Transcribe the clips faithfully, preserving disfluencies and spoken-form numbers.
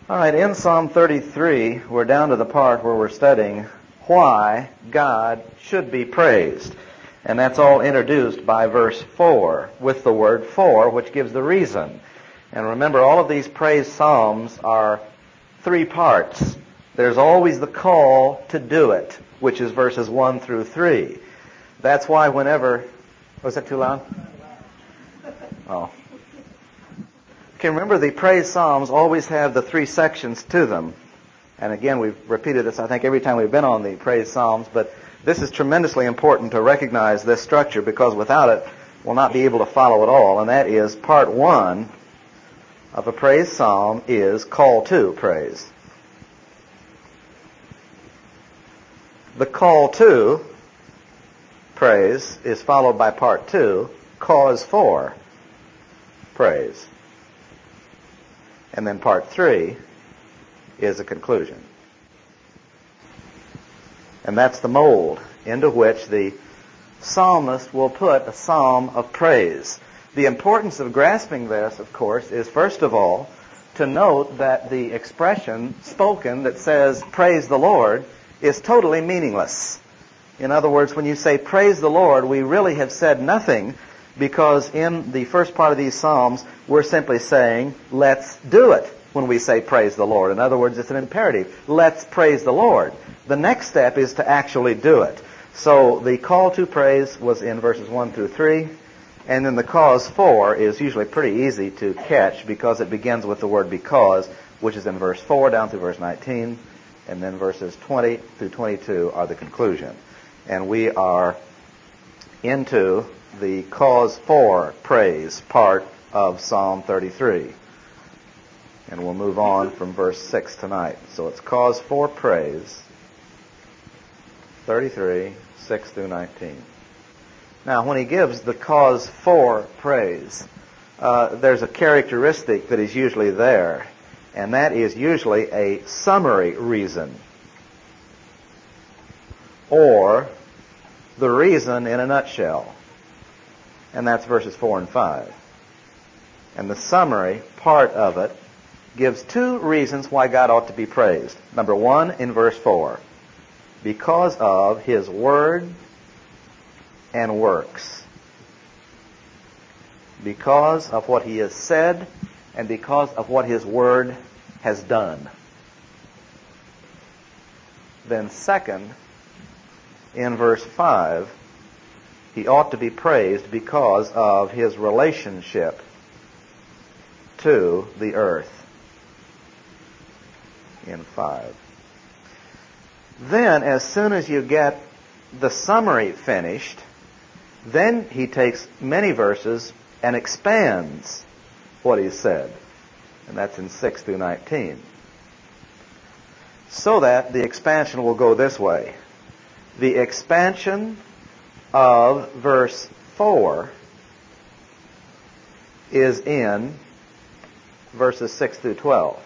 All right, in Psalm thirty-three, we're down to the part where we're studying why God should be praised. And that's all introduced by verse four, with the word for, which gives the reason. And remember, all of these praise psalms are three parts. There's always the call to do it, which is verses one through three. That's why whenever... Was that too loud? Oh. Okay, remember the praise psalms always have the three sections to them. And again, we've repeated this, I think, every time we've been on the praise psalms, but this is tremendously important to recognize this structure, because without it, we'll not be able to follow it all. And that is, part one of a praise psalm is call to praise. The call to praise is followed by part two, cause for praise. And then part three is a conclusion. And that's the mold into which the psalmist will put a psalm of praise. The importance of grasping this, of course, is first of all to note that the expression spoken that says, praise the Lord, is totally meaningless. In other words, when you say praise the Lord, we really have said nothing, because in the first part of these psalms, we're simply saying, let's do it when we say praise the Lord. In other words, it's an imperative. Let's praise the Lord. The next step is to actually do it. So the call to praise was in verses one through three, and then the cause for is usually pretty easy to catch, because it begins with the word because, which is in verse four down through verse nineteen, and then verses twenty through twenty-two are the conclusion. And we are into the cause for praise part of Psalm thirty-three. And we'll move on from verse six tonight. So it's cause for praise, thirty-three, six through nineteen. Now, when he gives the cause for praise, uh, there's a characteristic that is usually there, and that is usually a summary reason, or the reason in a nutshell. And that's verses four and five. And the summary part of it gives two reasons why God ought to be praised. Number one, in verse four, because of His word and works. Because of what He has said and because of what His word has done. Then second, in verse five, He ought to be praised because of His relationship to the earth. In five. Then, as soon as you get the summary finished, then he takes many verses and expands what he said. And that's in six through nineteen. So that the expansion will go this way. The expansion of verse four is in verses six through twelve.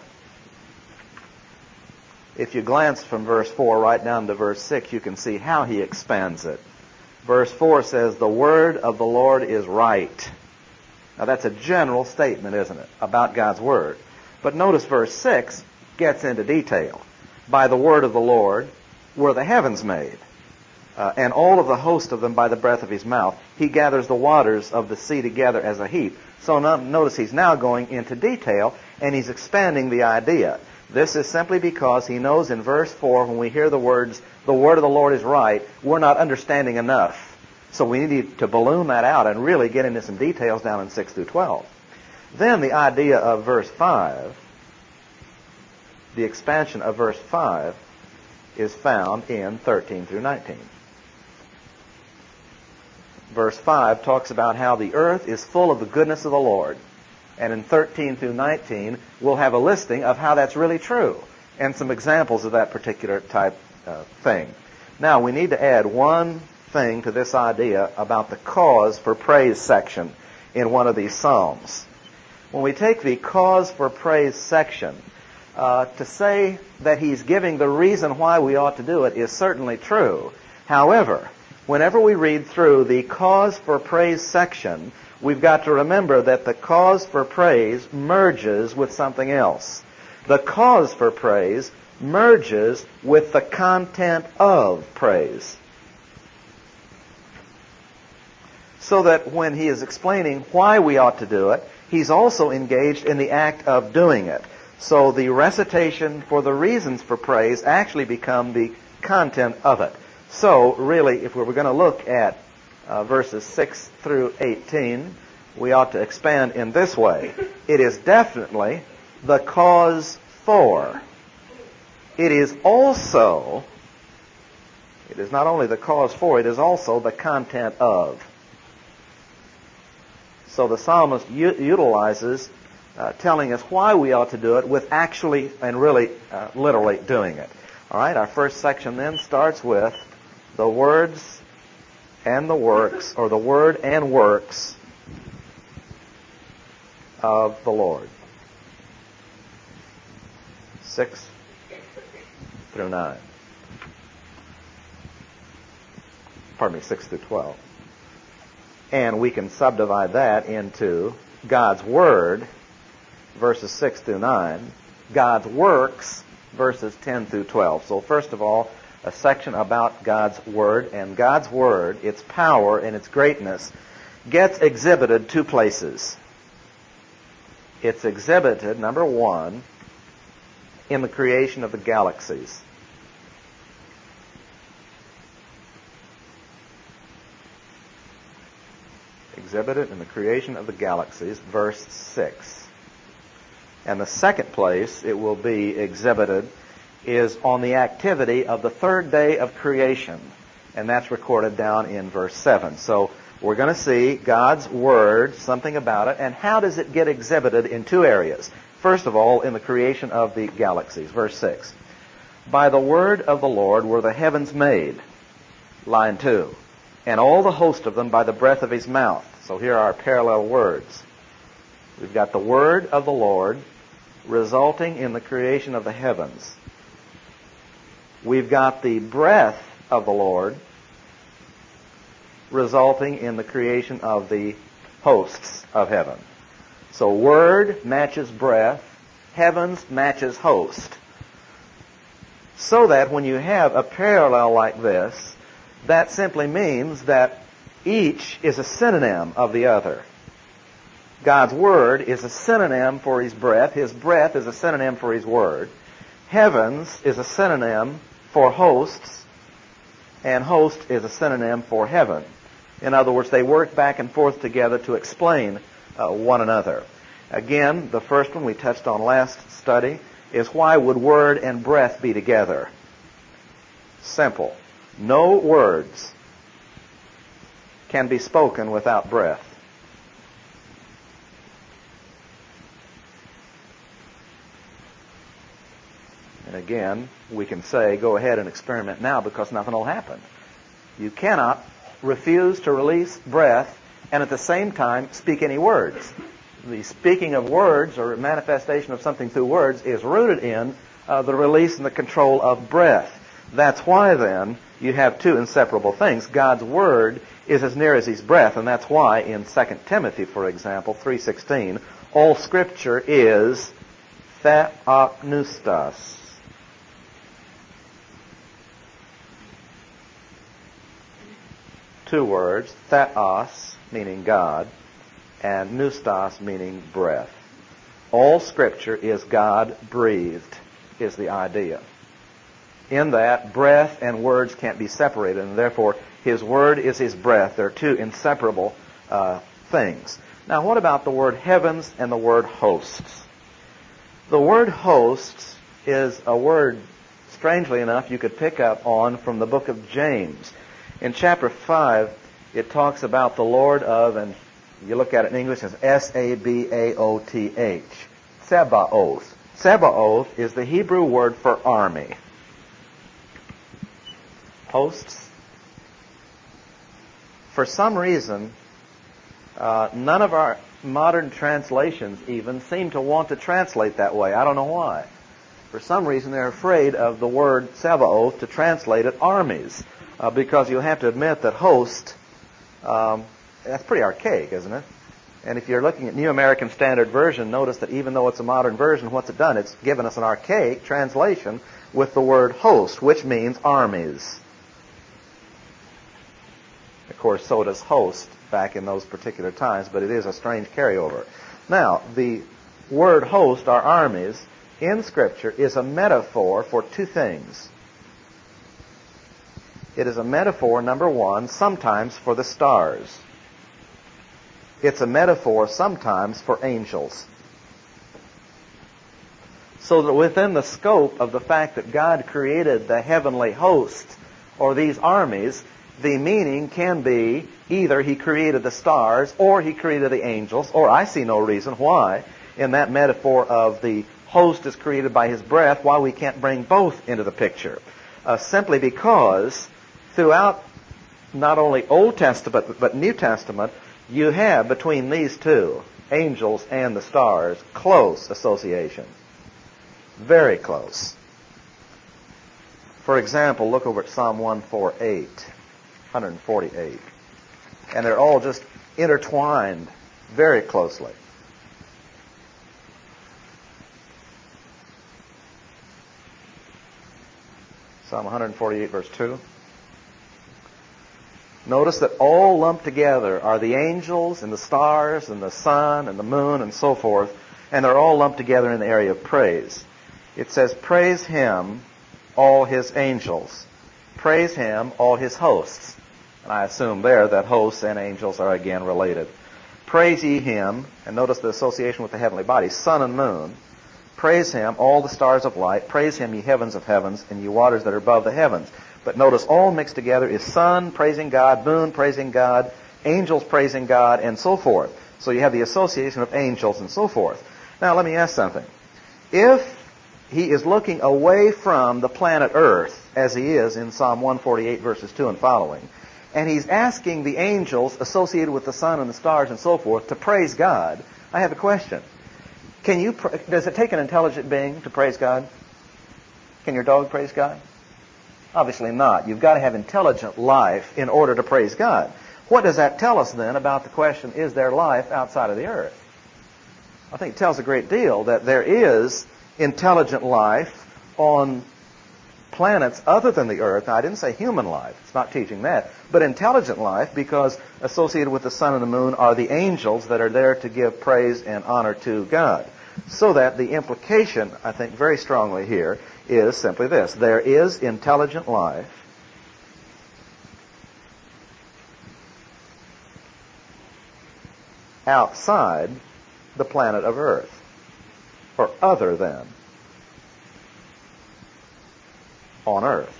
If you glance from verse four right down to verse six, you can see how he expands it. Verse four says, the word of the Lord is right. Now that's a general statement, isn't it, about God's word. But notice verse six gets into detail. By the word of the Lord were the heavens made, uh, and all of the host of them by the breath of His mouth. He gathers the waters of the sea together as a heap. So no, notice he's now going into detail, and he's expanding the idea. This is simply because he knows in verse four, when we hear the words, the word of the Lord is right, we're not understanding enough. So we need to balloon that out and really get into some details down in six through twelve. Then the idea of verse five, the expansion of verse five, is found in thirteen through nineteen. Verse five talks about how the earth is full of the goodness of the Lord. And in thirteen through nineteen, we'll have a listing of how that's really true and some examples of that particular type uh, thing. Now, we need to add one thing to this idea about the cause for praise section in one of these psalms. When we take the cause for praise section, uh, to say that he's giving the reason why we ought to do it is certainly true. However, whenever we read through the cause for praise section, we've got to remember that the cause for praise merges with something else. The cause for praise merges with the content of praise. So that when he is explaining why we ought to do it, he's also engaged in the act of doing it. So the recitation for the reasons for praise actually become the content of it. So really, if we were going to look at uh, verses six through eighteen, we ought to expand in this way. It is definitely the cause for. It is also, it is not only the cause for, it is also the content of. So the psalmist u- utilizes uh, telling us why we ought to do it with actually and really uh, literally doing it. All right, our first section then starts with the words and the works, or the word and works of the Lord. Six through nine. Pardon me, six through twelve. And we can subdivide that into God's Word, verses six through nine, God's works, verses ten through twelve. So first of all, a section about God's Word. And God's Word, its power and its greatness, gets exhibited two places. It's exhibited, number one, in the creation of the galaxies. Exhibited in the creation of the galaxies, verse six. And the second place it will be exhibited is on the activity of the third day of creation. And that's recorded down in verse seven. So we're going to see God's Word, something about it, and how does it get exhibited in two areas. First of all, in the creation of the galaxies, verse six. By the word of the Lord were the heavens made, line two, and all the host of them by the breath of his mouth. So here are our parallel words. We've got the word of the Lord resulting in the creation of the heavens. We've got the breath of the Lord resulting in the creation of the hosts of heaven. So word matches breath, heavens matches host. So that when you have a parallel like this, that simply means that each is a synonym of the other. God's Word is a synonym for His breath. His breath is a synonym for His Word. Heavens is a synonym for hosts, and host is a synonym for heaven. In other words, they work back and forth together to explain uh, one another. Again, the first one we touched on last study is why would word and breath be together? Simple. No words can be spoken without breath. And again, we can say, go ahead and experiment now because nothing will happen. You cannot refuse to release breath and at the same time speak any words. The speaking of words or manifestation of something through words is rooted in uh, the release and the control of breath. That's why then you have two inseparable things. God's Word is as near as His breath, and that's why in Second Timothy, for example, three sixteen, all Scripture is theopneustos. Two words, theos, meaning God, and pneustos, meaning breath. All Scripture is God-breathed, is the idea. In that, breath and words can't be separated, and therefore His Word is His breath. They're two inseparable uh, things. Now, what about the word heavens and the word hosts? The word hosts is a word, strangely enough, you could pick up on from the book of James. In chapter five, it talks about the Lord of, and you look at it in English as S A B A O T H, Sabaoth. Sabaoth is the Hebrew word for army. Hosts. For some reason, uh, none of our modern translations even seem to want to translate that way. I don't know why. For some reason, they're afraid of the word Sabaoth to translate it armies. Uh, because you'll have to admit that host, um, that's pretty archaic, isn't it? And if you're looking at New American Standard Version, notice that even though it's a modern version, what's it done? It's given us an archaic translation with the word host, which means armies. Of course, so does host back in those particular times, but it is a strange carryover. Now, the word host, or armies, in Scripture is a metaphor for two things. It is a metaphor, number one, sometimes for the stars. It's a metaphor sometimes for angels. So that within the scope of the fact that God created the heavenly host, or these armies, the meaning can be either He created the stars, or He created the angels, or I see no reason why, in that metaphor of the host is created by His breath, why we can't bring both into the picture. Uh, simply because throughout not only Old Testament but New Testament, you have between these two, angels and the stars, close association. Very close. For example, look over at Psalm one forty-eight, one forty-eight. And they're all just intertwined very closely. Psalm one forty-eight, verse two. Notice that all lumped together are the angels and the stars and the sun and the moon and so forth, and they're all lumped together in the area of praise. It says, praise Him, all His angels. Praise Him, all His hosts. And I assume there that hosts and angels are again related. Praise ye Him, and notice the association with the heavenly bodies, sun and moon. Praise Him, all the stars of light. Praise Him, ye heavens of heavens, and ye waters that are above the heavens. But notice all mixed together is sun praising God, moon praising God, angels praising God, and so forth. So you have the association of angels and so forth. Now let me ask something. If He is looking away from the planet Earth, as He is in Psalm one forty-eight, verses two and following, and He's asking the angels associated with the sun and the stars and so forth to praise God, I have a question. Can you? Does it take an intelligent being to praise God? Can your dog praise God? Obviously not. You've got to have intelligent life in order to praise God. What does that tell us then about the question, is there life outside of the earth? I think it tells a great deal that there is intelligent life on planets other than the earth. Now, I didn't say human life. It's not teaching that. But intelligent life, because associated with the sun and the moon are the angels that are there to give praise and honor to God. So that the implication, I think very strongly here, is simply this. There is intelligent life outside the planet of Earth, or other than on Earth.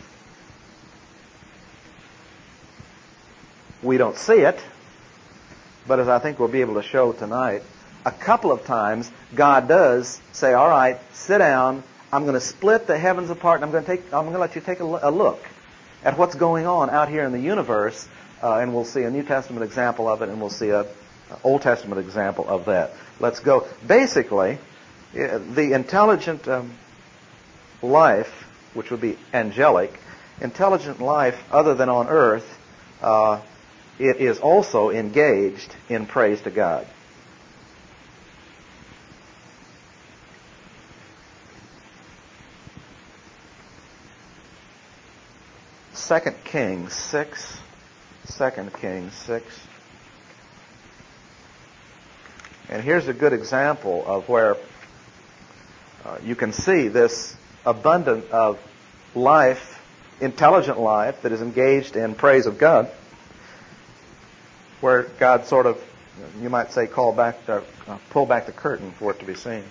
We don't see it, but as I think we'll be able to show tonight, a couple of times God does say, all right, sit down, I'm going to split the heavens apart, and I'm going to take, I'm going to let you take a, a look at what's going on out here in the universe, uh, and we'll see a New Testament example of it, and we'll see a, a Old Testament example of that. Let's go. Basically, the intelligent um, life, which would be angelic, intelligent life other than on earth, uh, it is also engaged in praise to God. Second Kings six. Second Kings six. And here's a good example of where uh, you can see this abundant of life, intelligent life that is engaged in praise of God, where God sort of, you might say, call back the, uh, pull back the curtain for it to be seen.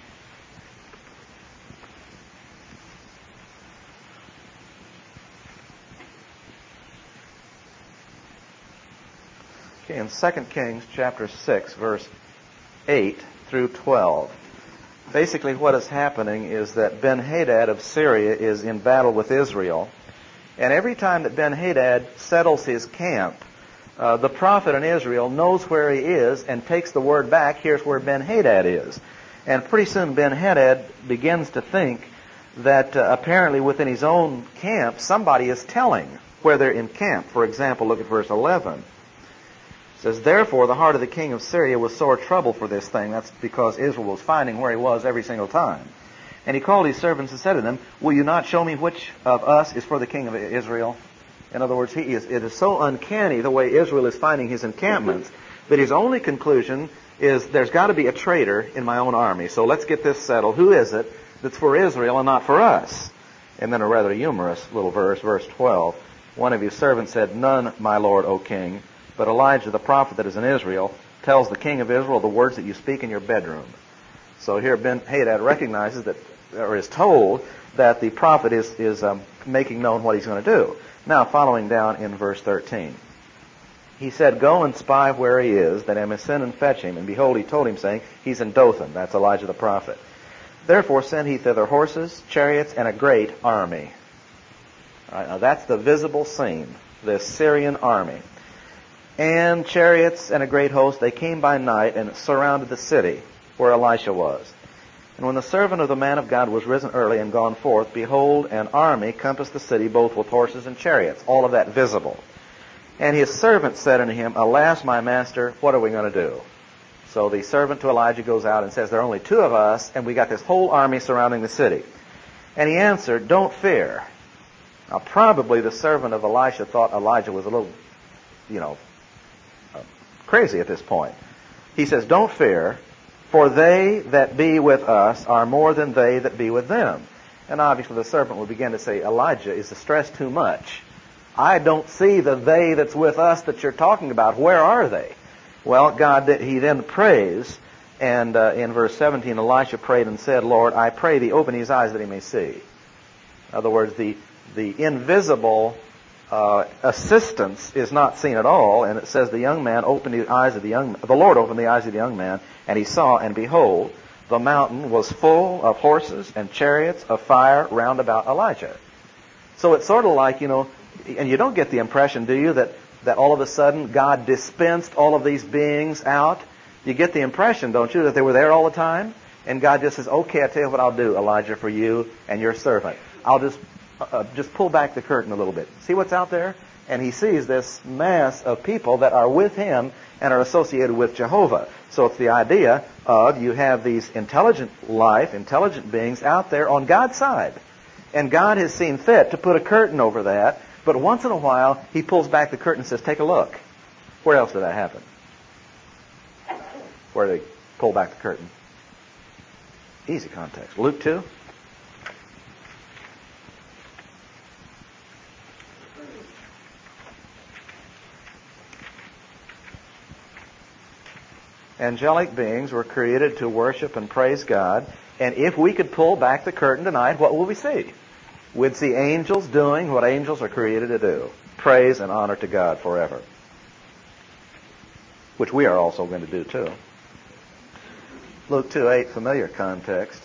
Okay, in Second Kings chapter six, verse eight through twelve. Basically what is happening is that Ben-Hadad of Syria is in battle with Israel. And every time that Ben-Hadad settles his camp, uh, the prophet in Israel knows where he is and takes the word back, here's where Ben-Hadad is. And pretty soon Ben-Hadad begins to think that uh, apparently within his own camp, somebody is telling where they're in camp. For example, look at verse eleven. It says, therefore the heart of the king of Syria was sore troubled for this thing. That's because Israel was finding where he was every single time. And he called his servants and said to them, will you not show me which of us is for the king of Israel? In other words, he is, it is so uncanny the way Israel is finding his encampments that his only conclusion is there's got to be a traitor in my own army. So let's get this settled. Who is it that's for Israel and not for us? And then a rather humorous little verse, verse twelve. One of his servants said, none, my lord, O king, but Elijah the prophet that is in Israel tells the king of Israel the words that you speak in your bedroom. So here Ben-Hadad recognizes that, or is told, that the prophet is, is um, making known what he's going to do. Now, following down in verse thirteen. He said, go and spy where he is, that I may send and fetch him. And behold, he told him, saying, he's in Dothan. That's Elijah the prophet. Therefore sent he thither horses, chariots, and a great army. All right, now that's the visible scene, the Syrian army. And chariots and a great host, they came by night and surrounded the city where Elisha was. And when the servant of the man of God was risen early and gone forth, behold, an army compassed the city, both with horses and chariots. All of that visible. And his servant said unto him, alas, my master, what are we going to do? So the servant to Elijah goes out and says, there are only two of us, and we got this whole army surrounding the city. And he answered, don't fear. Now, probably the servant of Elisha thought Elijah was a little, you know, uh, crazy at this point. He says, don't fear, for they that be with us are more than they that be with them. And obviously the servant will begin to say, Elijah, is the stress too much? I don't see the they that's with us that you're talking about. Where are they? Well, God, he then prays, and uh, in verse seventeen, Elisha prayed and said, Lord, I pray thee, open his eyes that he may see. In other words, the, the invisible uh, assistance is not seen at all, and it says the young man opened the eyes of the young, the Lord opened the eyes of the young man, and he saw, and behold, the mountain was full of horses and chariots of fire round about Elijah. So it's sort of like, you know, and you don't get the impression, do you, that, that all of a sudden God dispensed all of these beings out? You get the impression, don't you, that they were there all the time? And God just says, okay, I'll tell you what I'll do, Elijah, for you and your servant. I'll just uh, just pull back the curtain a little bit. See what's out there? And he sees this mass of people that are with him and are associated with Jehovah. So it's the idea of you have these intelligent life, intelligent beings out there on God's side. And God has seen fit to put a curtain over that. But once in a while, he pulls back the curtain and says, take a look. Where else did that happen? Where did he pull back the curtain? Easy context. Luke two. Angelic beings were created to worship and praise God. And if we could pull back the curtain tonight, what will we see? We'd see angels doing what angels are created to do. Praise and honor to God forever. Which we are also going to do too. Luke two eight, familiar context.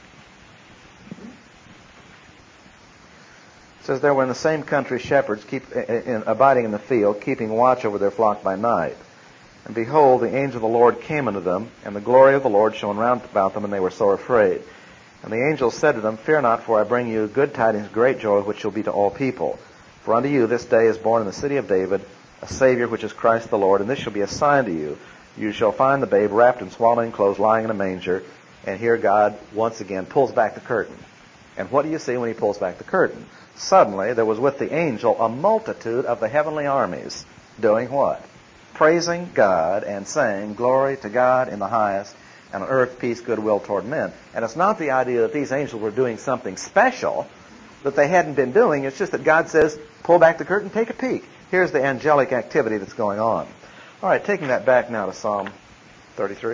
It says, there were in the same country shepherds keep, in, abiding in the field, keeping watch over their flock by night. And behold, the angel of the Lord came unto them, and the glory of the Lord shone round about them, and they were sore afraid. And the angel said to them, fear not, for I bring you good tidings of great joy, which shall be to all people. For unto you this day is born in the city of David a Savior, which is Christ the Lord. And this shall be a sign to you. You shall find the babe wrapped in swaddling clothes, lying in a manger. And here God once again pulls back the curtain. And what do you see when he pulls back the curtain? Suddenly there was with the angel a multitude of the heavenly armies doing what? Praising God and saying, glory to God in the highest, and on earth peace, goodwill toward men. And it's not the idea that these angels were doing something special that they hadn't been doing. It's just that God says, pull back the curtain, take a peek. Here's the angelic activity that's going on. All right, taking that back now to Psalm thirty-three.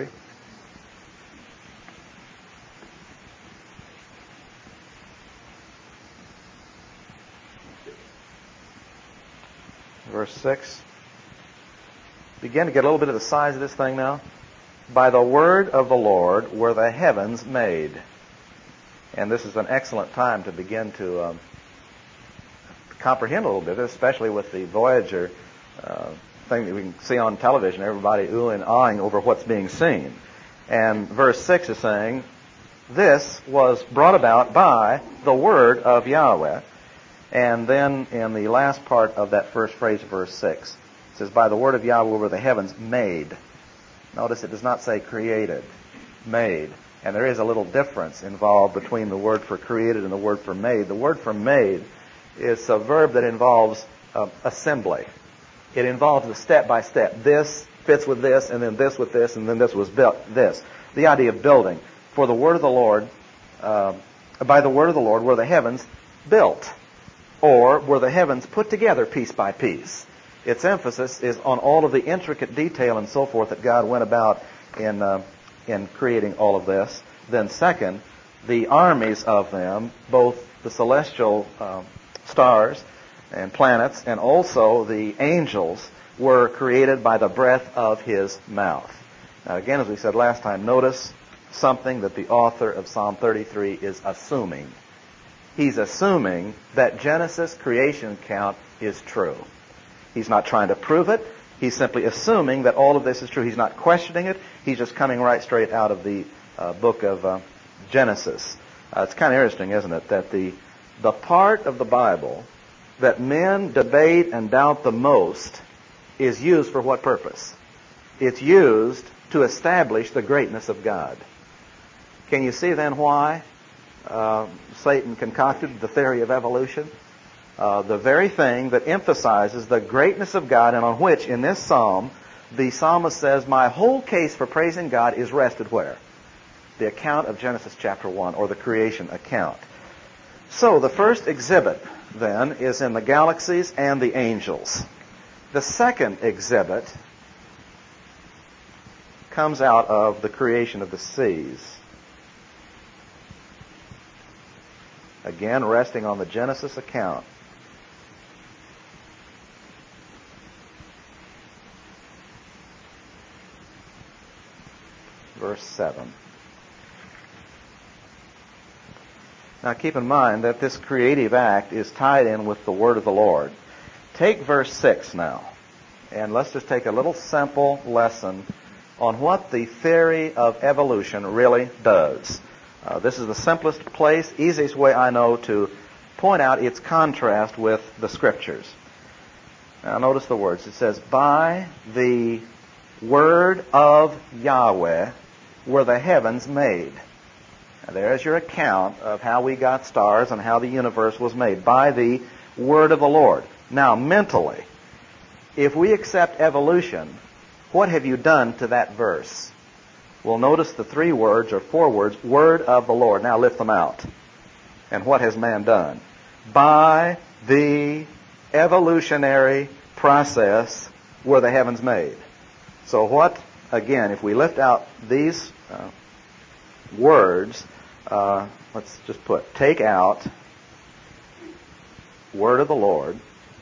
Verse six. Begin to get a little bit of the size of this thing now. By the word of the Lord were the heavens made. And this is an excellent time to begin to um, comprehend a little bit, especially with the Voyager uh, thing that we can see on television, everybody oohing and ahhing over what's being seen. And verse six is saying, this was brought about by the word of Yahweh. And then in the last part of that first phrase of verse six, It says, by the word of Yahweh were the heavens made. Notice it does not say created. Made. And there is a little difference involved between the word for created and the word for made. The word for made is a verb that involves uh, assembly. It involves the step by step. This fits with this, and then this with this, and then this was built. This. The idea of building. For the word of the Lord, uh, by the word of the Lord were the heavens built, or were the heavens put together piece by piece. Its emphasis is on all of the intricate detail and so forth that God went about in uh, in creating all of this. Then second, the armies of them, both the celestial uh, stars and planets, and also the angels, were created by the breath of His mouth. Now again, as we said last time, notice something that the author of Psalm thirty-three is assuming. He's assuming that Genesis creation account is true. He's not trying to prove it. He's simply assuming that all of this is true. He's not questioning it. He's just coming right straight out of the uh, book of uh, Genesis. Uh, it's kind of interesting, isn't it, that the the part of the Bible that men debate and doubt the most is used for what purpose? It's used to establish the greatness of God. Can you see then why uh, Satan concocted the theory of evolution? Uh, the very thing that emphasizes the greatness of God, and on which, in this psalm, the psalmist says, my whole case for praising God is rested where? The account of Genesis chapter one, or the creation account. So, the first exhibit, then, is in the galaxies and the angels. The second exhibit comes out of the creation of the seas. Again, resting on the Genesis account. Verse seven. Now keep in mind that this creative act is tied in with the word of the Lord. Take verse six now, and let's just take a little simple lesson on what the theory of evolution really does. Uh, this is the simplest place, easiest way I know to point out its contrast with the Scriptures. Now notice the words. It says, by the word of Yahweh were the heavens made. Now, there's your account of how we got stars and how the universe was made. By the word of the Lord. Now, mentally, if we accept evolution, what have you done to that verse? Well, notice the three words, or four words, word of the Lord. Now lift them out. And what has man done? By the evolutionary process were the heavens made. So what, again, if we lift out these uh, words, uh, let's just put, take out word of the Lord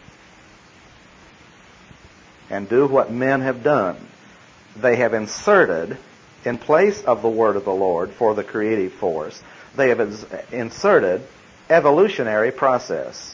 and do what men have done. They have inserted, in place of the word of the Lord for the creative force, they have ins- inserted evolutionary process.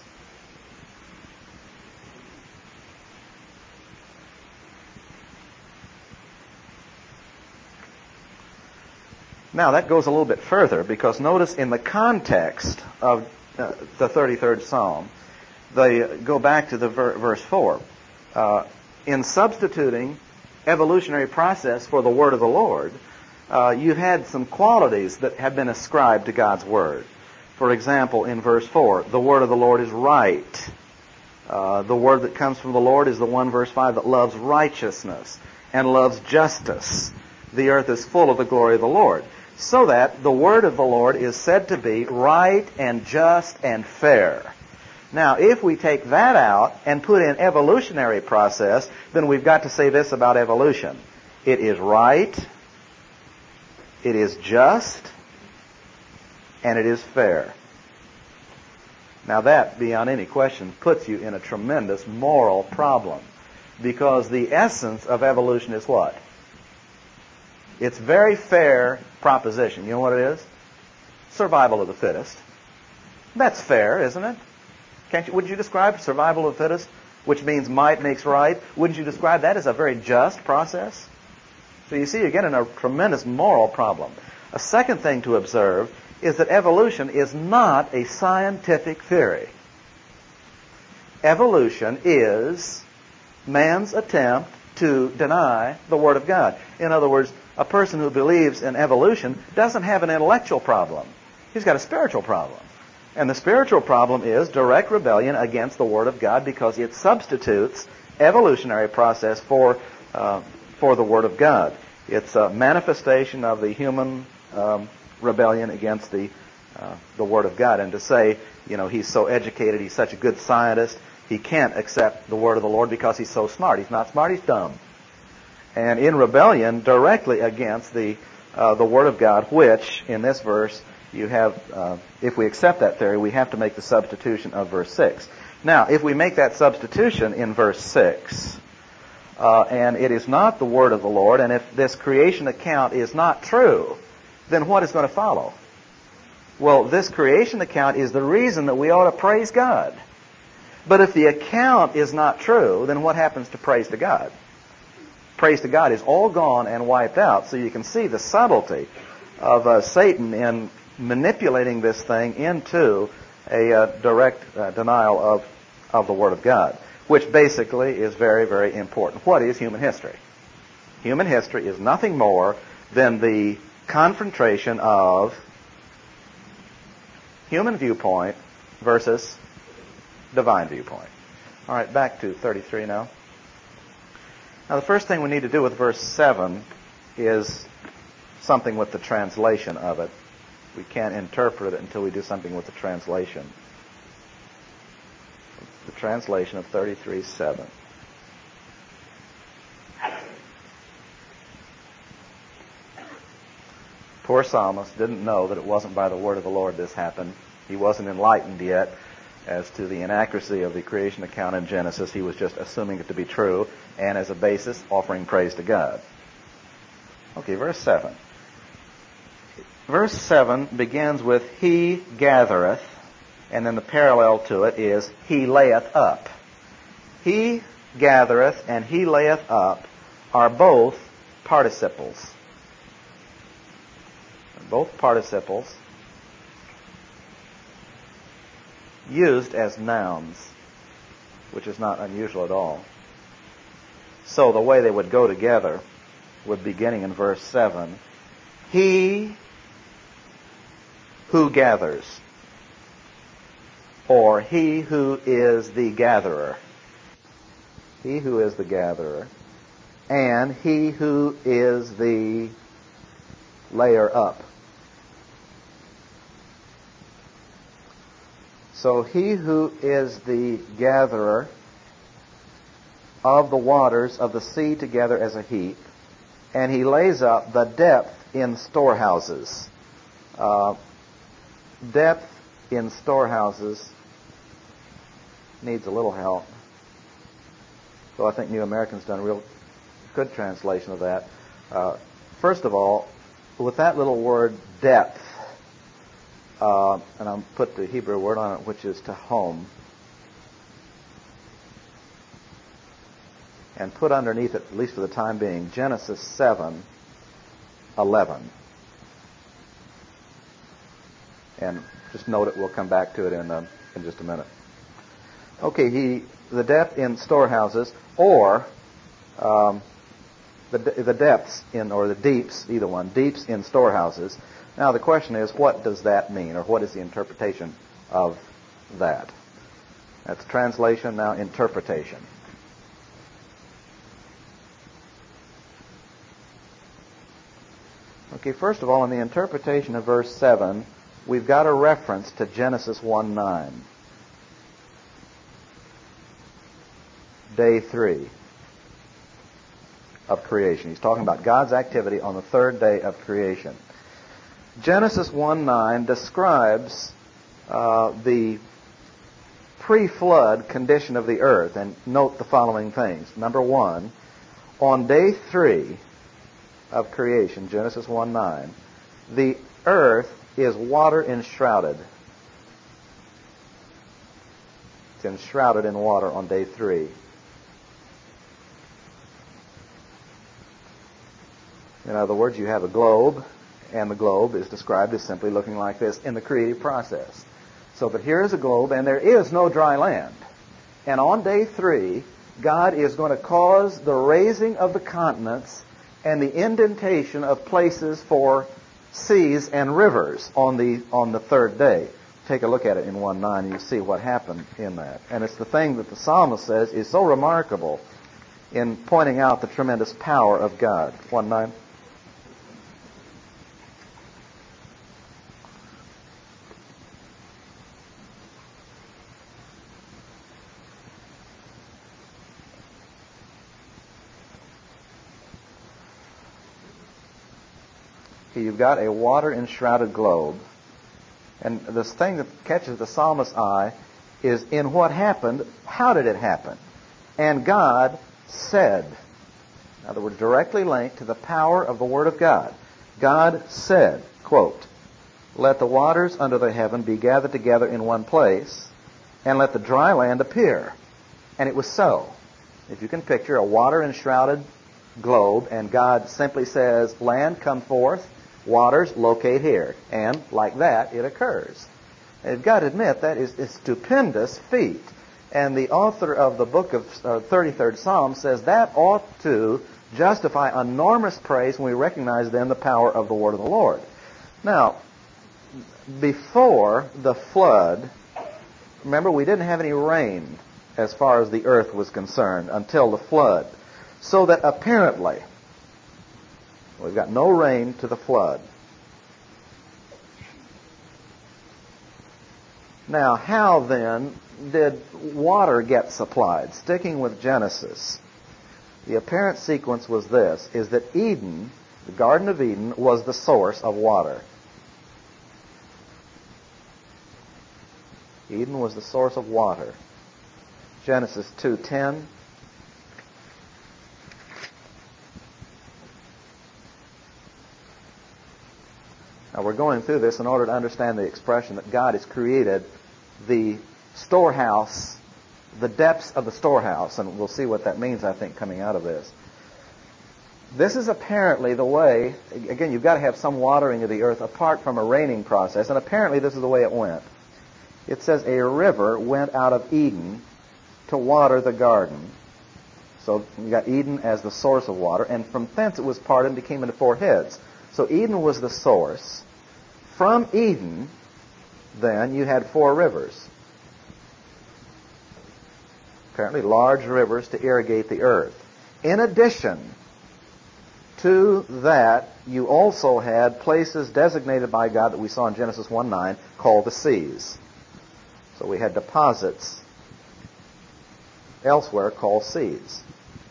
Now that goes a little bit further, because notice in the context of uh, the thirty-third Psalm, they go back to the ver- verse four. Uh, in substituting evolutionary process for the word of the Lord, uh, you've had some qualities that have been ascribed to God's word. For example, in verse four, the word of the Lord is right. Uh, the word that comes from the Lord is the one, verse five, that loves righteousness and loves justice. The earth is full of the glory of the Lord. So that the word of the Lord is said to be right and just and fair. Now, if we take that out and put in evolutionary process, then we've got to say this about evolution. It is right, it is just, and it is fair. Now that, beyond any question, puts you in a tremendous moral problem. Because the essence of evolution is what? It's a very fair proposition. You know what it is? Survival of the fittest. That's fair, isn't it? Can't you, wouldn't you describe survival of the fittest, which means might makes right, wouldn't you describe that as a very just process? So you see, you're getting a tremendous moral problem. A second thing to observe is that evolution is not a scientific theory. Evolution is man's attempt to deny the Word of God. In other words, a person who believes in evolution doesn't have an intellectual problem. He's got a spiritual problem. And the spiritual problem is direct rebellion against the Word of God because it substitutes evolutionary process for uh, for the Word of God. It's a manifestation of the human um, rebellion against the uh, the Word of God. And to say, you know, he's so educated, he's such a good scientist, he can't accept the Word of the Lord because he's so smart. He's not smart, he's dumb. And in rebellion directly against the uh, the Word of God, which in this verse you have, uh, if we accept that theory, we have to make the substitution of verse six. Now, if we make that substitution in verse six, uh, and it is not the Word of the Lord, and if this creation account is not true, then what is going to follow? Well, this creation account is the reason that we ought to praise God. But if the account is not true, then what happens to praise to God? Praise to God is all gone and wiped out. So you can see the subtlety of uh, Satan in manipulating this thing into a uh, direct uh, denial of, of the Word of God, which basically is very, very important. What is human history? Human history is nothing more than the confrontation of human viewpoint versus divine viewpoint. All right, back to thirty-three now. Now, the first thing we need to do with verse seven is something with the translation of it. We can't interpret it until we do something with the translation. The translation of thirty-three seven. Poor psalmist didn't know that it wasn't by the word of the Lord this happened. He wasn't enlightened yet as to the inaccuracy of the creation account in Genesis. He was just assuming it to be true, and as a basis, offering praise to God. Okay, verse seven. Verse seven begins with, He gathereth, and then the parallel to it is, He layeth up. He gathereth and He layeth up are both participles. Both participles used as nouns, which is not unusual at all. So the way they would go together would beginning in verse seven, He who gathers, or He who is the gatherer. He who is the gatherer, and He who is the layer up. So He who is the gatherer of the waters of the sea together as a heap, and He lays up the depth in storehouses. Uh, depth in storehouses needs a little help. So I think New American's done a real good translation of that. Uh, first of all, with that little word depth, uh, and I'll put the Hebrew word on it, which is tahom, and put underneath it, at least for the time being, Genesis seven eleven. And just note it, we'll come back to it in uh, in just a minute. Okay, he the depth in storehouses, or um, the the depths in, or the deeps, either one, deeps in storehouses. Now the question is, what does that mean, or what is the interpretation of that? That's translation, now interpretation. Okay, first of all, in the interpretation of verse seven, we've got a reference to Genesis one nine. Day three of creation. He's talking about God's activity on the third day of creation. Genesis one nine describes uh, the pre-flood condition of the earth. And note the following things. Number one, on day three of creation, Genesis one nine, the earth is water enshrouded. It's enshrouded in water on day three. In other words, you have a globe, and the globe is described as simply looking like this in the creative process. So, but here is a globe, and there is no dry land. And on day three, God is going to cause the raising of the continents and the indentation of places for seas and rivers on the on the third day. Take a look at it in one nine and you see what happened in that. And it's the thing that the psalmist says is so remarkable in pointing out the tremendous power of God. one nine. You've got a water-enshrouded globe. And this thing that catches the psalmist's eye is in what happened, how did it happen? And God said. In other words, directly linked to the power of the Word of God. God said, quote, "Let the waters under the heaven be gathered together in one place, and let the dry land appear." And it was so. If you can picture a water-enshrouded globe, and God simply says, "Land, come forth. Waters, locate here." And like that, it occurs. And you've got to admit, that is a stupendous feat. And the author of the book of uh, thirty-third Psalm says that ought to justify enormous praise when we recognize then the power of the word of the Lord. Now, before the flood, remember, we didn't have any rain as far as the earth was concerned until the flood. So that apparently, we've got no rain to the flood. Now, how then did water get supplied? Sticking with Genesis, the apparent sequence was this, is that Eden, the Garden of Eden, was the source of water. Eden was the source of water. Genesis two ten. Now, we're going through this in order to understand the expression that God has created the storehouse, the depths of the storehouse, and we'll see what that means, I think, coming out of this. This is apparently the way, again, you've got to have some watering of the earth apart from a raining process, and apparently this is the way it went. It says, "A river went out of Eden to water the garden." So you got Eden as the source of water, and from thence it was parted and became into four heads. So Eden was the source. From Eden, then, you had four rivers. Apparently large rivers to irrigate the earth. In addition to that, you also had places designated by God that we saw in Genesis one nine called the seas. So we had deposits elsewhere called seas.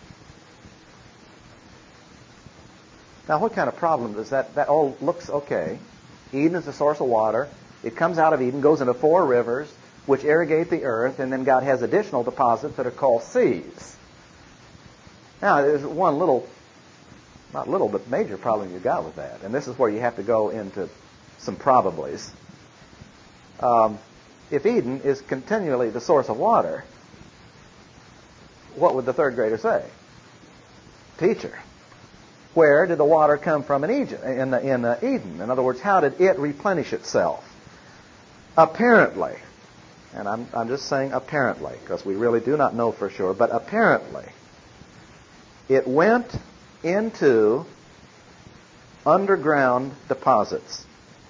Now, what kind of problem does that, that all looks okay. Eden is the source of water. It comes out of Eden, goes into four rivers, which irrigate the earth, and then God has additional deposits that are called seas. Now, there's one little, not little, but major problem you got with that, and this is where you have to go into some probablys. Um, if Eden is continually the source of water, what would the third grader say? Teacher, where did the water come from in Egypt, in, in uh, Eden? In other words, how did it replenish itself? Apparently, and I'm, I'm just saying apparently, because we really do not know for sure, but apparently, it went into underground deposits,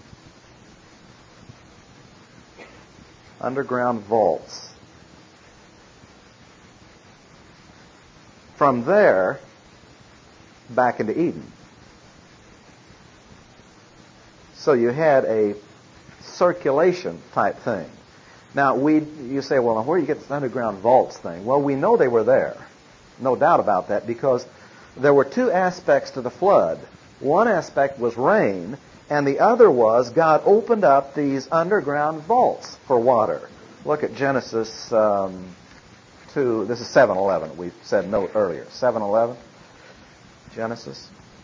underground vaults. From there, back into Eden. So you had a circulation type thing. Now, we, you say, well, where do you get this underground vaults thing? Well, we know they were there. No doubt about that, because there were two aspects to the flood. One aspect was rain, and the other was God opened up these underground vaults for water. Look at Genesis um, two. This is seven eleven. We said note earlier. seven eleven. Genesis.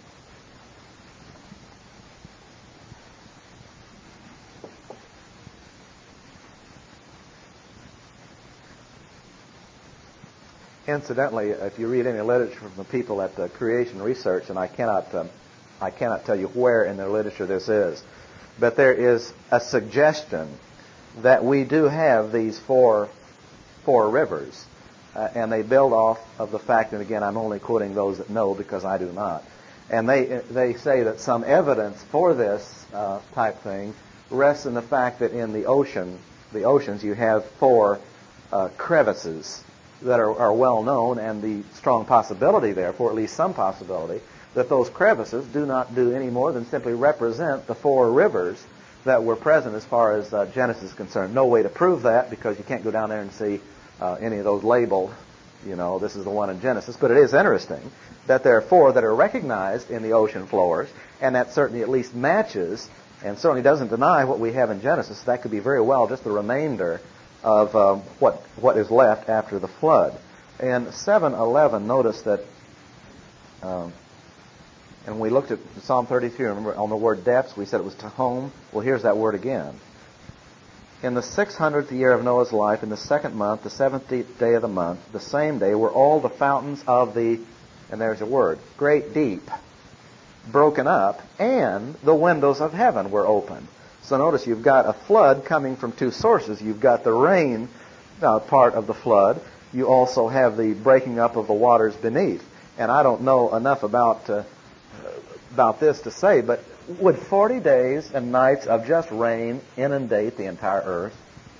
Incidentally, if you read any literature from the people at the Creation Research, and I cannot, um, I cannot tell you where in their literature this is, but there is a suggestion that we do have these four, four rivers. uh, and they build off of the fact, and again, I'm only quoting those that know because I do not. And they they say that some evidence for this uh, type thing rests in the fact that in the ocean, the oceans, you have four uh, crevices that are, are well known, and the strong possibility, therefore, at least some possibility, that those crevices do not do any more than simply represent the four rivers that were present as far as uh, Genesis is concerned. No way to prove that because you can't go down there and see uh, any of those labeled, you know, this is the one in Genesis. But it is interesting that there are four that are recognized in the ocean floors, and that certainly at least matches and certainly doesn't deny what we have in Genesis. That could be very well just the remainder of um, what what is left after the flood. In seven eleven, notice that, um, and when we looked at Psalm thirty-three, remember on the word depths, we said it was Tehom. Well, here's that word again. In the six hundredth year of Noah's life, in the second month, the seventeenth day of the month, the same day, were all the fountains of the, and there's a word, great deep, broken up, and the windows of heaven were opened. So notice you've got a flood coming from two sources. You've got the rain uh, part of the flood. You also have the breaking up of the waters beneath. And I don't know enough about uh, about this to say, but would forty days and nights of just rain inundate the entire earth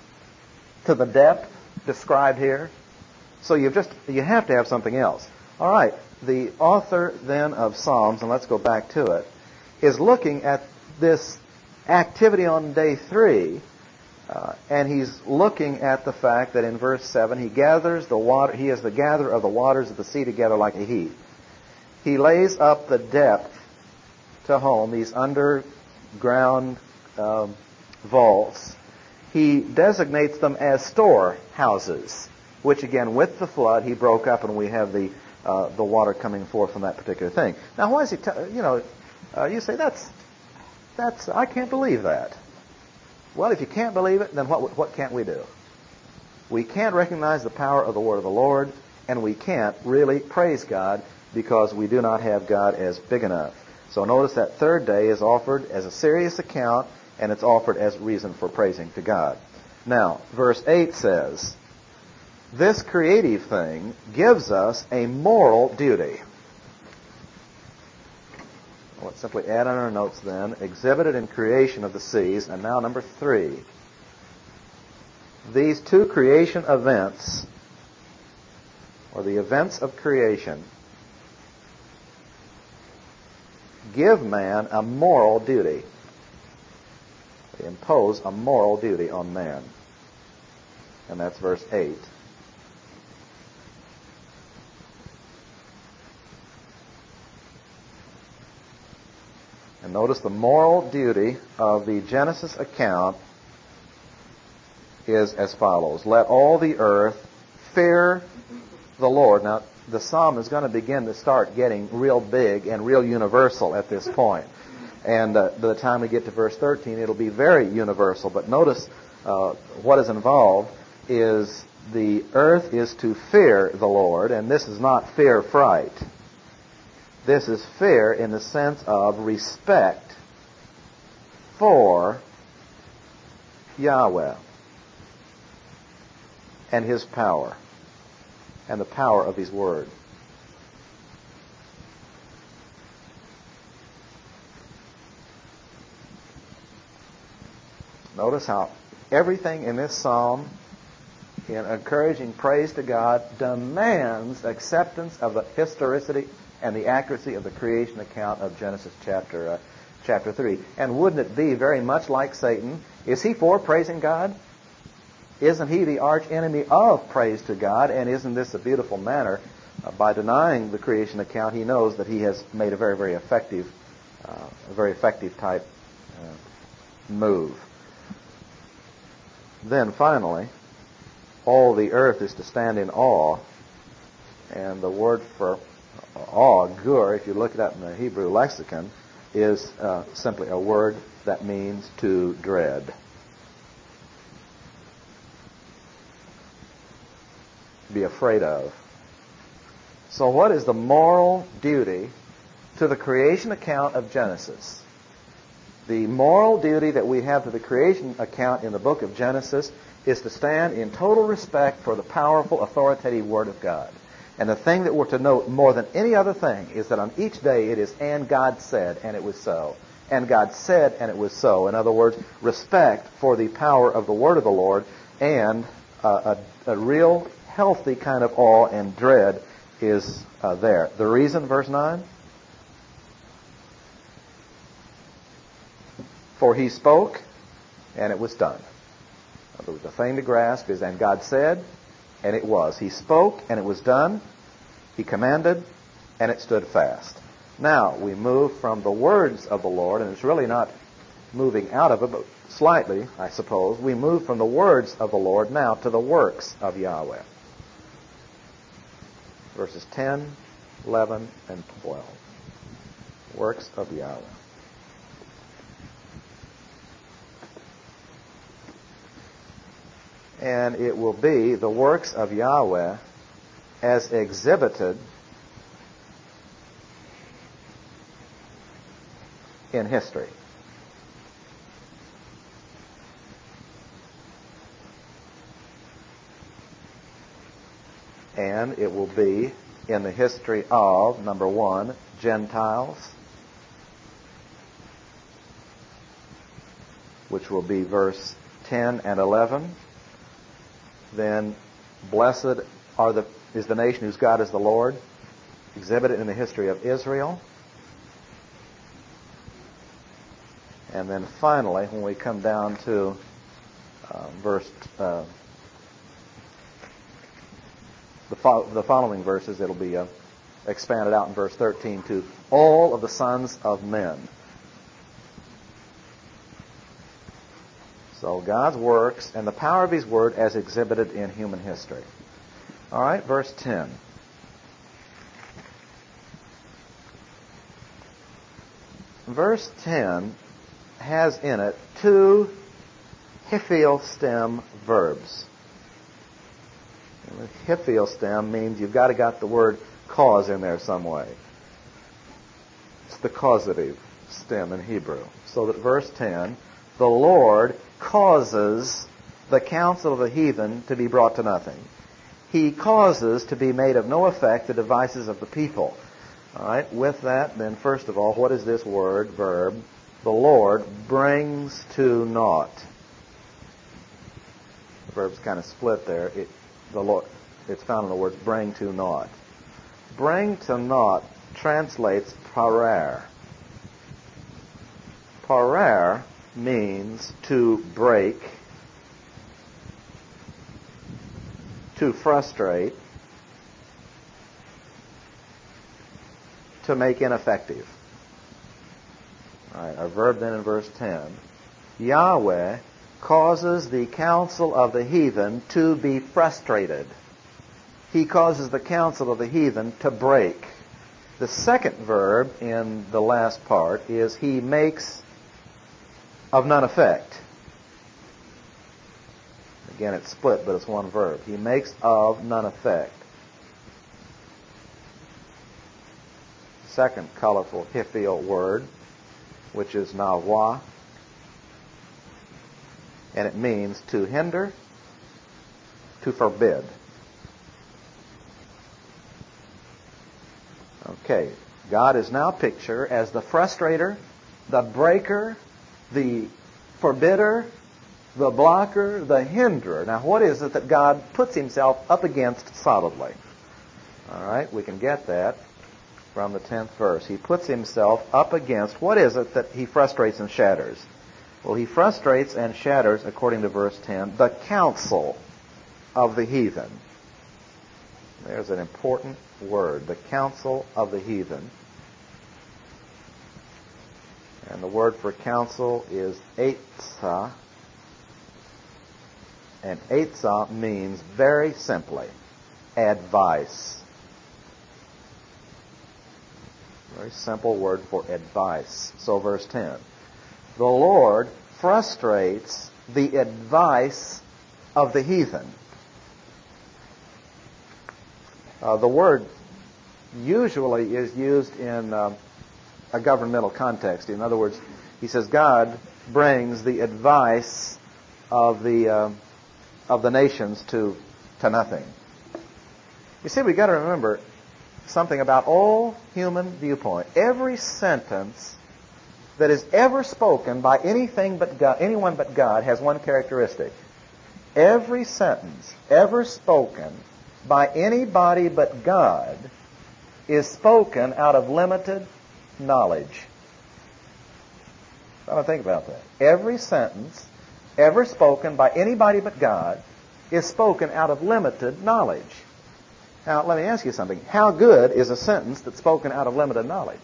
to the depth described here? So you just you have to have something else. All right. The author then of Psalms, and let's go back to it, is looking at this activity on day three, uh, and he's looking at the fact that in verse seven, he gathers the water, he is the gatherer of the waters of the sea together like a heap. He lays up the depth to home, these underground um, vaults. He designates them as storehouses, which again, with the flood, he broke up, and we have the uh, the water coming forth from that particular thing. Now, why is he? T- you know, uh, you say that's that's I can't believe that. Well, if you can't believe it, then what what can't we do? We can't recognize the power of the word of the Lord, and we can't really praise God because we do not have God as big enough. So notice that third day is offered as a serious account, and it's offered as reason for praising to God. Now, verse eight says, this creative thing gives us a moral duty. Let's simply add on our notes then, exhibited in creation of the seas, and now number three. These two creation events, or the events of creation, give man a moral duty. They impose a moral duty on man. And that's verse eight. And notice the moral duty of the Genesis account is as follows. Let all the earth fear the Lord. Now, the psalm is going to begin to start getting real big and real universal at this point. And uh, by the time we get to verse thirteen, it'll be very universal. But notice uh, what is involved is the earth is to fear the Lord, and this is not fear fright. This is fear in the sense of respect for Yahweh and His power and the power of His Word. Notice how everything in this psalm, in encouraging praise to God, demands acceptance of the historicity and the accuracy of the creation account of Genesis chapter uh, chapter three. And wouldn't it be very much like Satan? Is he for praising God? Isn't he the arch enemy of praise to God? And isn't this a beautiful manner? Uh, by denying the creation account, he knows that he has made a very, very effective, uh, a very effective type uh, move. Then finally, all the earth is to stand in awe, and the word for awe, gur, if you look it up in the Hebrew lexicon, is uh, simply a word that means to dread. Be afraid of. So what is the moral duty to the creation account of Genesis? The moral duty that we have to the creation account in the book of Genesis is to stand in total respect for the powerful, authoritative Word of God. And the thing that we're to note more than any other thing is that on each day it is, and God said, and it was so. And God said, and it was so. In other words, respect for the power of the Word of the Lord, and uh, a, a real healthy kind of awe and dread is uh, there. The reason, verse nine? For he spoke, and it was done. In other words, the thing to grasp is, and God said, and it was. He spoke, and it was done. He commanded, and it stood fast. Now, we move from the words of the Lord, and it's really not moving out of it, but slightly, I suppose. We move from the words of the Lord now to the works of Yahweh. Verses ten, eleven, and twelve. Works of Yahweh. And it will be the works of Yahweh as exhibited in history. And it will be in the history of, number one, Gentiles, which will be verse ten and eleven. Then, blessed are the is the nation whose God is the Lord, exhibited in the history of Israel. And then finally, when we come down to uh, verse, uh, the, fo- the following verses, it'll be uh, expanded out in verse thirteen to all of the sons of men. So God's works and the power of His Word as exhibited in human history. All right, verse ten. Verse ten has in it two hiphil stem verbs. And the hiphil stem means you've got to got the word cause in there some way. It's the causative stem in Hebrew. So that verse ten, the Lord causes the counsel of the heathen to be brought to nothing. He causes to be made of no effect the devices of the people. All right, with that, then first of all, what is this word, verb? The Lord brings to naught. The verb's kind of split there. It, the Lord, it's found in the words bring to naught. Bring to naught translates parer. Parer means to break, to frustrate, to make ineffective. All right, our verb then in verse ten. Yahweh causes the counsel of the heathen to be frustrated. He causes the counsel of the heathen to break. The second verb in the last part is he makes of none effect. Again, it's split, but it's one verb. He makes of none effect. Second colorful hiphil word, which is nawah, and it means to hinder, to forbid. Okay, God is now pictured as the frustrator, the breaker, the forbidder, the blocker, the hinderer. Now, what is it that God puts Himself up against solidly? All right, we can get that from the tenth verse. He puts Himself up against, what is it that He frustrates and shatters? Well, He frustrates and shatters, according to verse ten, the counsel of the heathen. There's an important word, the counsel of the heathen. And the word for counsel is eitzah. And eitzah means, very simply, advice. Very simple word for advice. So verse ten. The Lord frustrates the advice of the heathen. Uh, the word usually is used in uh, a governmental context. In other words, he says God brings the advice of the uh, of the nations to, to nothing. You see, we've got to remember something about all human viewpoint. Every sentence that is ever spoken by anything but God, anyone but God, has one characteristic. Every sentence ever spoken by anybody but God is spoken out of limited knowledge. I don't think about that. Every sentence ever spoken by anybody but God is spoken out of limited knowledge. Now, let me ask you something. How good is a sentence that's spoken out of limited knowledge?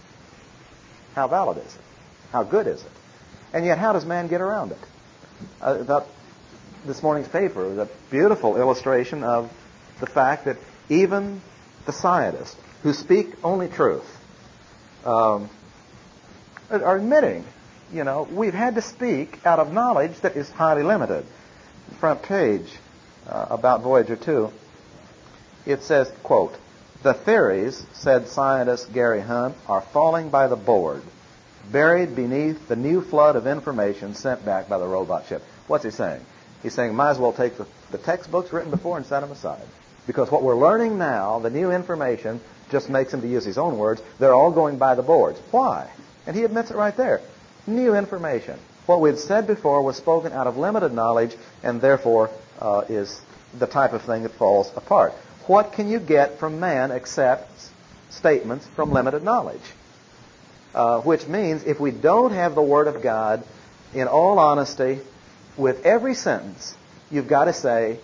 How valid is it? How good is it? And yet, how does man get around it? I thought this morning's paper was a beautiful illustration of the fact that even the scientists who speak only truth um, are admitting, you know, we've had to speak out of knowledge that is highly limited. Front page uh, about Voyager two. It says, quote, "The theories," said scientist Gary Hunt, "are falling by the board, buried beneath the new flood of information sent back by the robot ship." What's he saying? He's saying, might as well take the, the textbooks written before and set them aside. Because what we're learning now, the new information, just makes him, to use his own words, they're all going by the boards. Why? And he admits it right there. New information. What we'd said before was spoken out of limited knowledge and therefore uh, is the type of thing that falls apart. What can you get from man except statements from limited knowledge? Uh, which means if we don't have the Word of God, in all honesty, with every sentence, you've got to say,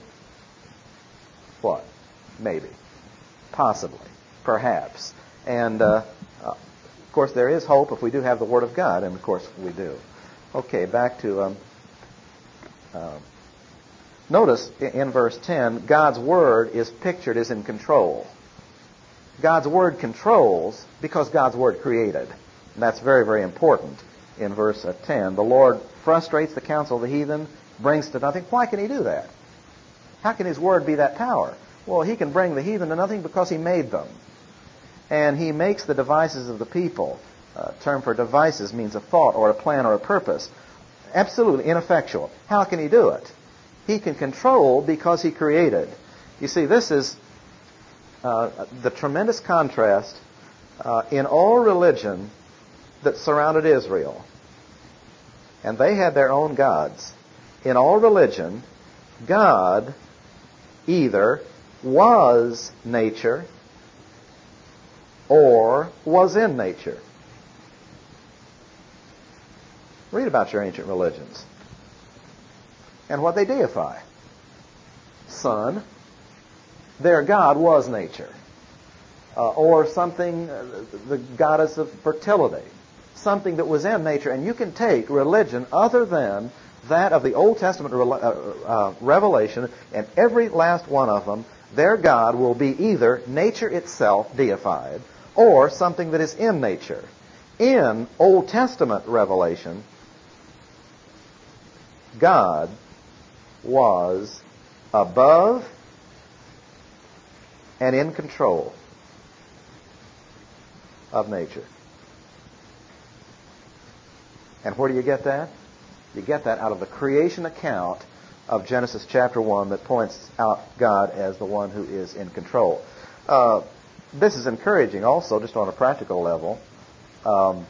what? Maybe. Possibly. Perhaps. And, uh, uh, of course, there is hope if we do have the Word of God, and, of course, we do. Okay, back to... Um, uh, Notice in verse ten, God's Word is pictured as in control. God's Word controls because God's Word created. And that's very, very important in verse ten. The Lord frustrates the counsel of the heathen, brings to nothing. Why can He do that? How can His Word be that power? Well, He can bring the heathen to nothing because He made them. And He makes the devices of the people. Uh, term for devices means a thought or a plan or a purpose. Absolutely ineffectual. How can He do it? He can control because He created. You see, this is uh, the tremendous contrast uh, in all religion that surrounded Israel. And they had their own gods. In all religion, God either was nature or was in nature. Read about your ancient religions. And what they deify. Sun. Their god was nature. Uh, or something, uh, the goddess of fertility. Something that was in nature. And you can take religion other than that of the Old Testament re- uh, uh, revelation, and every last one of them, their god will be either nature itself deified, or something that is in nature. In Old Testament revelation, God was above and in control of nature. And where do you get that? You get that out of the creation account of Genesis chapter one that points out God as the one who is in control. Uh, this is encouraging also, just on a practical level. Um,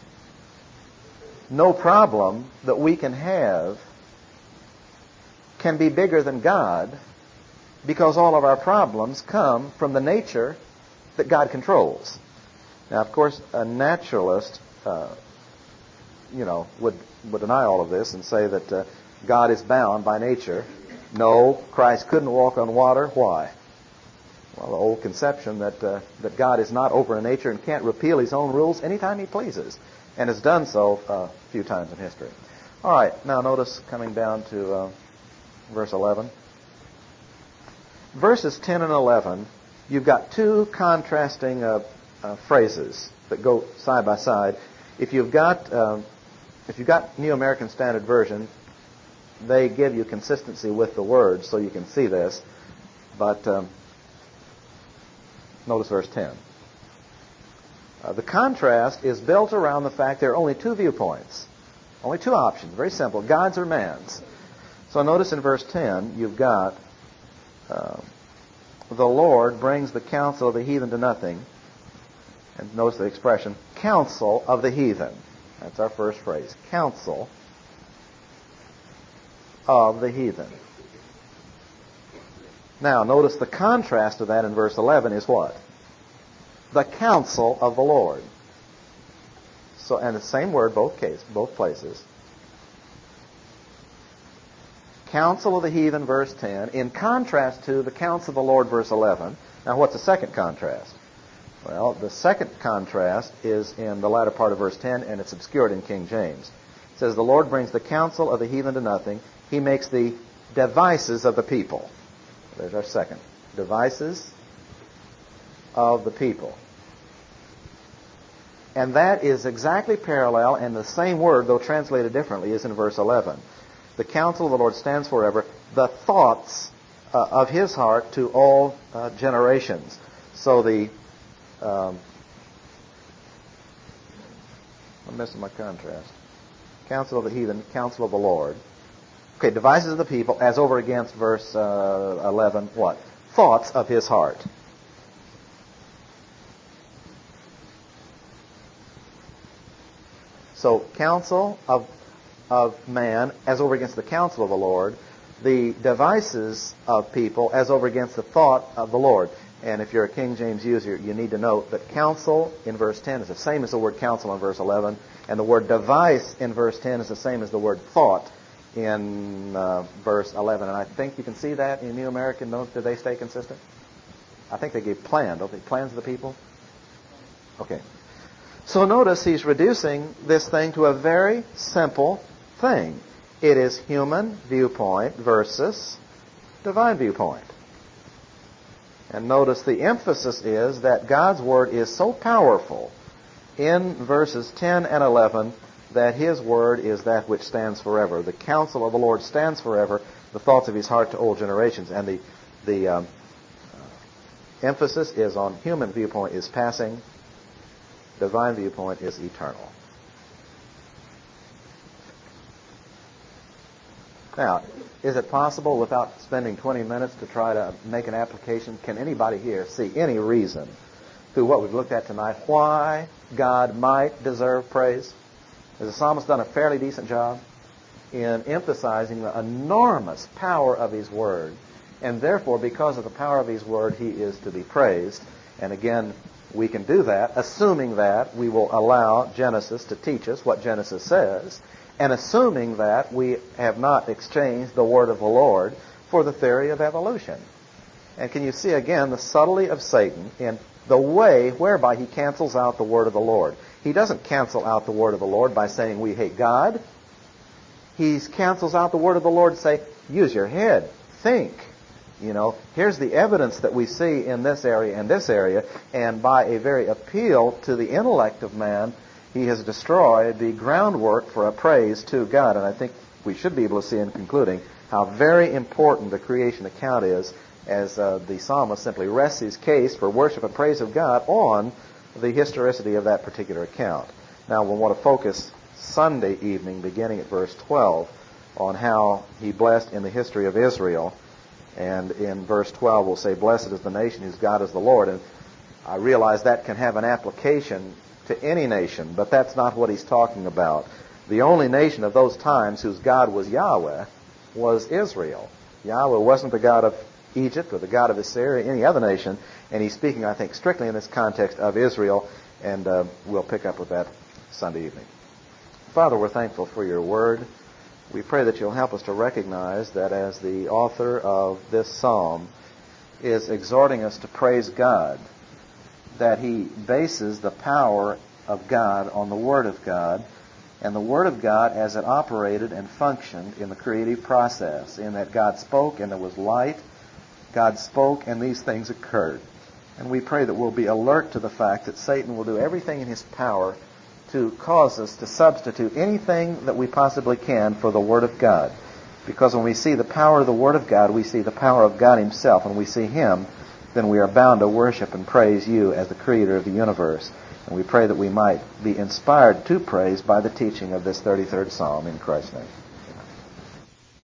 no problem that we can have can be bigger than God, because all of our problems come from the nature that God controls. Now, of course, a naturalist, uh, you know, would would deny all of this and say that uh, God is bound by nature. No, Christ couldn't walk on water. Why? Well, the old conception that uh, that God is not over in nature and can't repeal His own rules anytime He pleases, and has done so uh, a few times in history. All right, now notice coming down to Uh, Verse eleven. Verses ten and eleven, you've got two contrasting uh, uh, phrases that go side by side. If you've got um, if you've got New American Standard Version, they give you consistency with the words, so you can see this. But um, notice verse ten. Uh, the contrast is built around the fact there are only two viewpoints, only two options. Very simple: God's or man's. So notice in verse ten, you've got uh, the Lord brings the counsel of the heathen to nothing. And notice the expression, counsel of the heathen. That's our first phrase, counsel of the heathen. Now, notice the contrast of that in verse eleven is what? The counsel of the Lord. So, and the same word, both cases, both places. Counsel of the heathen, verse ten, in contrast to the counsel of the Lord, verse eleven. Now, what's the second contrast? Well, the second contrast is in the latter part of verse ten, and it's obscured in King James. It says, the Lord brings the counsel of the heathen to nothing. He makes the devices of the people. There's our second. Devices of the people. And that is exactly parallel, and the same word, though translated differently, is in verse eleven. The counsel of the Lord stands forever, the thoughts uh, of His heart to all uh, generations. So the, um, I'm missing my contrast. Counsel of the heathen, counsel of the Lord. Okay, devices of the people, as over against verse uh, eleven, what? Thoughts of His heart. So, counsel of of man as over against the counsel of the Lord, the devices of people as over against the thought of the Lord. And if you're a King James user, you need to note that counsel in verse ten is the same as the word counsel in verse eleven, and the word device in verse ten is the same as the word thought in uh, verse eleven. And I think you can see that in New American. Note, do they stay consistent? I think they gave plan, don't they? Plans of the people? Okay. So notice he's reducing this thing to a very simple thing. It is human viewpoint versus divine viewpoint. And notice the emphasis is that God's Word is so powerful in verses ten and eleven that His Word is that which stands forever. The counsel of the Lord stands forever, the thoughts of His heart to all generations. And the, the um, uh, emphasis is on human viewpoint is passing, divine viewpoint is eternal. Now, is it possible without spending twenty minutes to try to make an application? Can anybody here see any reason through what we've looked at tonight why God might deserve praise? Has the psalmist done a fairly decent job in emphasizing the enormous power of His Word? And therefore, because of the power of His Word, He is to be praised. And again, we can do that, assuming that we will allow Genesis to teach us what Genesis says, and assuming that we have not exchanged the word of the Lord for the theory of evolution. And can you see again the subtlety of Satan in the way whereby he cancels out the word of the Lord? He doesn't cancel out the word of the Lord by saying we hate God. He cancels out the word of the Lord to say, use your head, think. You know, here's the evidence that we see in this area and this area, and by a very appeal to the intellect of man, he has destroyed the groundwork for a praise to God. And I think we should be able to see in concluding how very important the creation account is, as uh, the psalmist simply rests his case for worship and praise of God on the historicity of that particular account. Now we'll want to focus Sunday evening, beginning at verse twelve, on how he blessed in the history of Israel. And in verse twelve we'll say, blessed is the nation whose God is the Lord. And I realize that can have an application to any nation, but that's not what he's talking about. The only nation of those times whose God was Yahweh was Israel. Yahweh wasn't the God of Egypt or the God of Assyria, any other nation, and he's speaking, I think, strictly in this context of Israel, and uh, we'll pick up with that Sunday evening. Father, we're thankful for your word. We pray that you'll help us to recognize that as the author of this psalm is exhorting us to praise God, that he bases the power of God on the Word of God, and the Word of God as it operated and functioned in the creative process, in that God spoke and there was light, God spoke and these things occurred. And we pray that we'll be alert to the fact that Satan will do everything in his power to cause us to substitute anything that we possibly can for the Word of God. Because when we see the power of the Word of God, we see the power of God himself, and we see him, then we are bound to worship and praise you as the creator of the universe. And we pray that we might be inspired to praise by the teaching of this thirty-third Psalm in Christ's name.